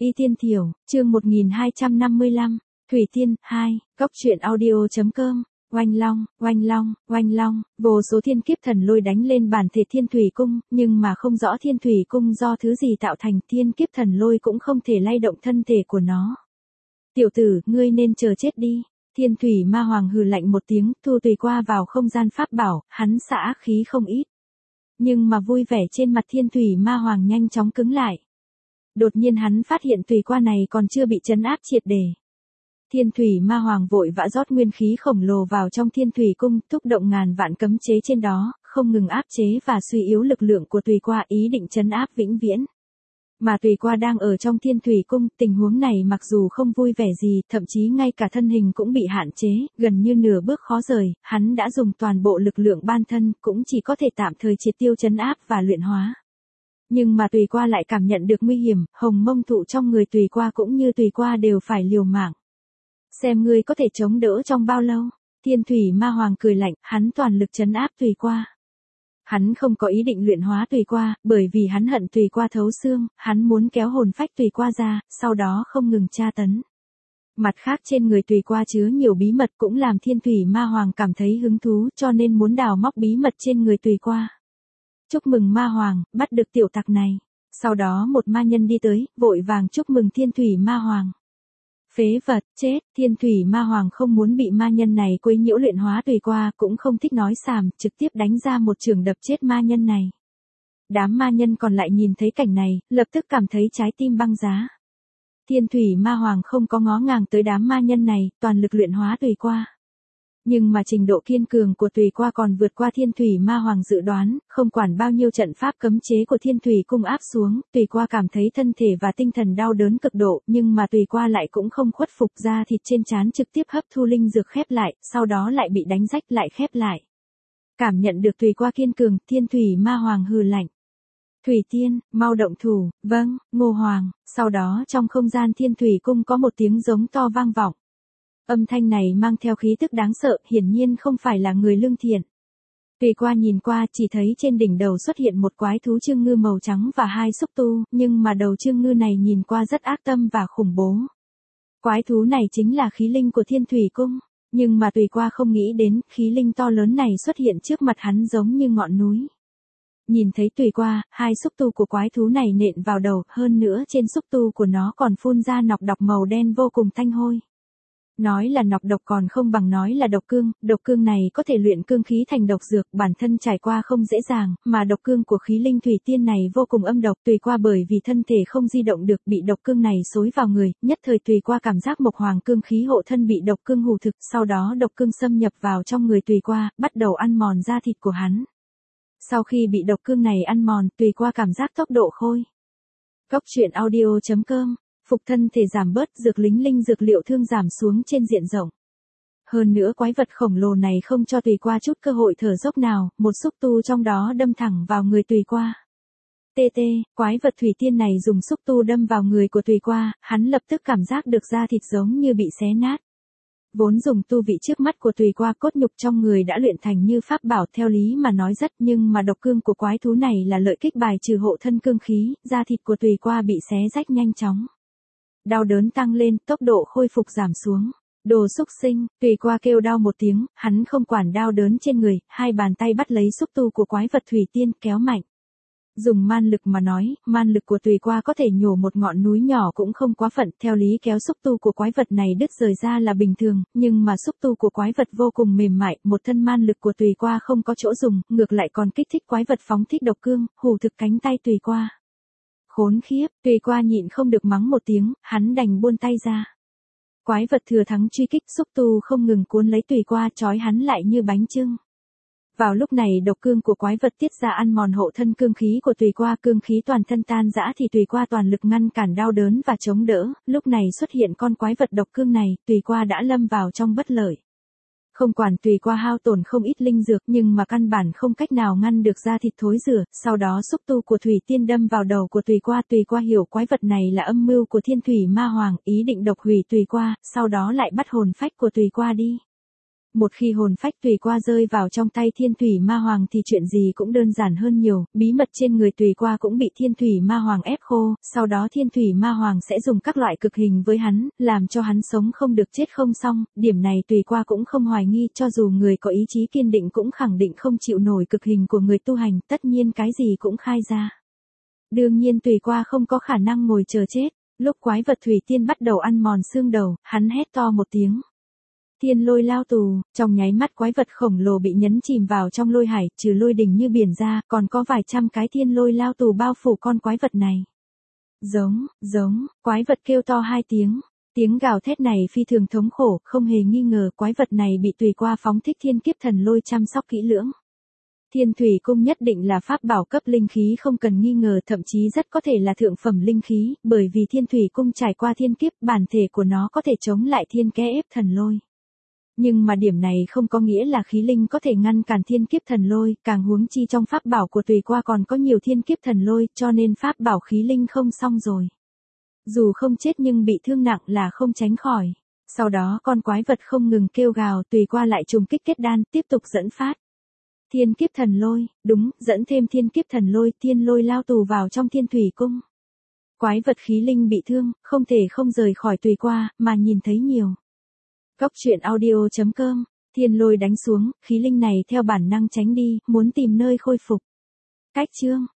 Y Tiên Thiểu, chương 1255, Thủy Tiên, 2, Cóc truyện audio.com, oanh long, vô số thiên kiếp thần lôi đánh lên bản thể Thiên Thủy Cung, nhưng mà không rõ Thiên Thủy Cung do thứ gì tạo thành, thiên kiếp thần lôi cũng không thể lay động thân thể của nó. Tiểu tử, ngươi nên chờ chết đi. Thiên Thủy Ma Hoàng hừ lạnh một tiếng, thu tùy qua vào không gian pháp bảo, hắn xả ác khí không ít. Nhưng mà vui vẻ trên mặt Thiên Thủy Ma Hoàng nhanh chóng cứng lại. Đột nhiên hắn phát hiện tùy qua này còn chưa bị trấn áp triệt để. Thiên Thủy Ma Hoàng vội vã rót nguyên khí khổng lồ vào trong Thiên Thủy Cung, thúc động ngàn vạn cấm chế trên đó, không ngừng áp chế và suy yếu lực lượng của tùy qua, ý định trấn áp vĩnh viễn. Mà tùy qua đang ở trong Thiên Thủy Cung, tình huống này mặc dù không vui vẻ gì, thậm chí ngay cả thân hình cũng bị hạn chế, gần như nửa bước khó rời, hắn đã dùng toàn bộ lực lượng ban thân, cũng chỉ có thể tạm thời triệt tiêu trấn áp và luyện hóa. Nhưng mà tùy qua lại cảm nhận được nguy hiểm, hồng mông thụ trong người tùy qua cũng như tùy qua đều phải liều mạng. Xem ngươi có thể chống đỡ trong bao lâu. Thiên Thủy Ma Hoàng cười lạnh, hắn toàn lực trấn áp tùy qua. Hắn không có ý định luyện hóa tùy qua, bởi vì hắn hận tùy qua thấu xương, hắn muốn kéo hồn phách tùy qua ra, sau đó không ngừng tra tấn. Mặt khác trên người tùy qua chứa nhiều bí mật cũng làm Thiên Thủy Ma Hoàng cảm thấy hứng thú, cho nên muốn đào móc bí mật trên người tùy qua. Chúc mừng Ma Hoàng, bắt được tiểu tặc này. Sau đó một ma nhân đi tới, vội vàng chúc mừng Thiên Thủy Ma Hoàng. Phế vật, chết, Thiên Thủy Ma Hoàng không muốn bị ma nhân này quấy nhiễu luyện hóa tùy qua, cũng không thích nói xàm, trực tiếp đánh ra một chưởng đập chết ma nhân này. Đám ma nhân còn lại nhìn thấy cảnh này, lập tức cảm thấy trái tim băng giá. Thiên Thủy Ma Hoàng không có ngó ngàng tới đám ma nhân này, toàn lực luyện hóa tùy qua. Nhưng mà trình độ kiên cường của tùy qua còn vượt qua Thiên Thủy Ma Hoàng dự đoán, không quản bao nhiêu trận pháp cấm chế của Thiên Thủy Cung áp xuống, tùy qua cảm thấy thân thể và tinh thần đau đớn cực độ, nhưng mà tùy qua lại cũng không khuất phục, da thịt trên trán trực tiếp hấp thu linh dược khép lại, sau đó lại bị đánh rách lại khép lại. Cảm nhận được tùy qua kiên cường, Thiên Thủy Ma Hoàng hừ lạnh. Thủy Tiên, mau động thủ, vâng, Ngô Hoàng. Sau đó trong không gian Thiên Thủy Cung có một tiếng giống to vang vọng. Âm thanh này mang theo khí tức đáng sợ, hiển nhiên không phải là người lương thiện. Tùy qua nhìn qua, chỉ thấy trên đỉnh đầu xuất hiện một quái thú chương ngư màu trắng và hai xúc tu, nhưng mà đầu chương ngư này nhìn qua rất ác tâm và khủng bố. Quái thú này chính là khí linh của Thiên Thủy Cung, nhưng mà tùy qua không nghĩ đến, khí linh to lớn này xuất hiện trước mặt hắn giống như ngọn núi. Nhìn thấy tùy qua, hai xúc tu của quái thú này nện vào đầu, hơn nữa trên xúc tu của nó còn phun ra nọc độc màu đen vô cùng tanh hôi. Nói là nọc độc còn không bằng nói là độc cương này có thể luyện cương khí thành độc dược, bản thân trải qua không dễ dàng, mà độc cương của khí linh Thủy Tiên này vô cùng âm độc, tùy qua bởi vì thân thể không di động được bị độc cương này xối vào người, nhất thời tùy qua cảm giác mộc hoàng cương khí hộ thân bị độc cương hủ thực, sau đó độc cương xâm nhập vào trong người tùy qua, bắt đầu ăn mòn da thịt của hắn. Sau khi bị độc cương này ăn mòn, tùy qua cảm giác tốc độ khôi. Cóc truyện audio.com, phục thân thể giảm bớt, dược linh dược liệu thương giảm xuống trên diện rộng. Hơn nữa quái vật khổng lồ này không cho tùy qua chút cơ hội thở dốc nào, một xúc tu trong đó đâm thẳng vào người tùy qua. Quái vật Thủy Tiên này dùng xúc tu đâm vào người của tùy qua, hắn lập tức cảm giác được da thịt giống như bị xé nát. Vốn dùng tu vị trước mắt của tùy qua, cốt nhục trong người đã luyện thành như pháp bảo, theo lý mà nói rất, nhưng mà độc cương của quái thú này là lợi kích bài trừ hộ thân cương khí, da thịt của tùy qua bị xé rách nhanh chóng. Đau đớn tăng lên, tốc độ khôi phục giảm xuống. Đồ xúc sinh, tùy qua kêu đau một tiếng, hắn không quản đau đớn trên người, hai bàn tay bắt lấy xúc tu của quái vật Thủy Tiên, kéo mạnh. Dùng man lực mà nói, man lực của tùy qua có thể nhổ một ngọn núi nhỏ cũng không quá phận, theo lý kéo xúc tu của quái vật này đứt rời ra là bình thường, nhưng mà xúc tu của quái vật vô cùng mềm mại, một thân man lực của tùy qua không có chỗ dùng, ngược lại còn kích thích quái vật phóng thích độc cương, hủ thực cánh tay tùy qua. Khốn khiếp, tùy qua nhịn không được mắng một tiếng, hắn đành buông tay ra. Quái vật thừa thắng truy kích, xúc tu không ngừng cuốn lấy tùy qua, trói hắn lại như bánh chưng. Vào lúc này độc cương của quái vật tiết ra ăn mòn hộ thân cương khí của tùy qua, cương khí toàn thân tan rã thì tùy qua toàn lực ngăn cản đau đớn và chống đỡ, lúc này xuất hiện con quái vật độc cương này, tùy qua đã lâm vào trong bất lợi. Không quản tùy qua hao tổn không ít linh dược, nhưng mà căn bản không cách nào ngăn được da thịt thối rữa, sau đó xúc tu của Thủy Tiên đâm vào đầu của tùy qua hiểu quái vật này là âm mưu của Thiên Thủy Ma Hoàng, ý định độc hủy tùy qua, sau đó lại bắt hồn phách của tùy qua đi. Một khi hồn phách Tùy Qua rơi vào trong tay Thiên Thủy Ma Hoàng thì chuyện gì cũng đơn giản hơn nhiều, bí mật trên người Tùy Qua cũng bị Thiên Thủy Ma Hoàng ép khô, sau đó Thiên Thủy Ma Hoàng sẽ dùng các loại cực hình với hắn, làm cho hắn sống không được chết không xong, điểm này Tùy Qua cũng không hoài nghi, cho dù người có ý chí kiên định cũng khẳng định không chịu nổi cực hình của người tu hành, tất nhiên cái gì cũng khai ra. Đương nhiên Tùy Qua không có khả năng ngồi chờ chết, lúc quái vật Thủy Tiên bắt đầu ăn mòn xương đầu, hắn hét to một tiếng. Thiên lôi lao tù, trong nháy mắt quái vật khổng lồ bị nhấn chìm vào trong lôi hải, trừ lôi đỉnh như biển ra, còn có vài trăm cái thiên lôi lao tù bao phủ con quái vật này. Giống, quái vật kêu to 2 tiếng. Tiếng gào thét này phi thường thống khổ, không hề nghi ngờ quái vật này bị Tùy Qua phóng thích thiên kiếp thần lôi chăm sóc kỹ lưỡng. Thiên Thủy Cung nhất định là pháp bảo cấp linh khí không cần nghi ngờ, thậm chí rất có thể là thượng phẩm linh khí, bởi vì Thiên Thủy Cung trải qua thiên kiếp, bản thể của nó có thể chống lại thiên kẽ ép thần lôi. Nhưng mà điểm này không có nghĩa là khí linh có thể ngăn cản thiên kiếp thần lôi, càng huống chi trong pháp bảo của Tùy Qua còn có nhiều thiên kiếp thần lôi, cho nên pháp bảo khí linh không xong rồi. Dù không chết nhưng bị thương nặng là không tránh khỏi. Sau đó con quái vật không ngừng kêu gào, Tùy Qua lại trùng kích kết đan, tiếp tục dẫn phát. Thiên kiếp thần lôi, đúng, dẫn thêm thiên kiếp thần lôi, thiên lôi lao tù vào trong Thiên Thủy Cung. Quái vật khí linh bị thương, không thể không rời khỏi Tùy Qua, mà nhìn thấy nhiều. Góc truyện audio.com, thiên lôi đánh xuống, khí linh này theo bản năng tránh đi, muốn tìm nơi khôi phục. Cách chương